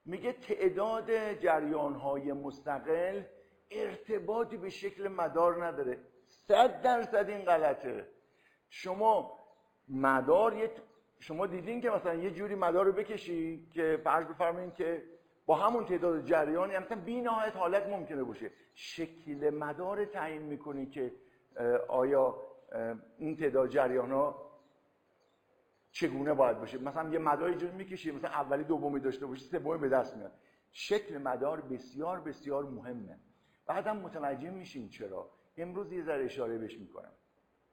میگه تعداد جریان‌های مستقل ارتباطی به شکل مدار نداره. 100% این غلطه. شما دیدین که مثلا یه جوری مدار رو بکشی که فرض بفرمایید که با همون تعداد جریان، یعنی مثلا بی‌نهایت حالت ممکنه باشه، شکل مدار تعیین میکنی که آیا این تعداد جریان‌ها چگونه باید باشه. مثلا یه مدار جوری میکشی مثلا اولی دومی داشته باشه، سومی به دست میاد. شکل مدار بسیار بسیار مهمه. بعدم متوجه میشین چرا. امروز یه ذره اشاره بهش میکنم.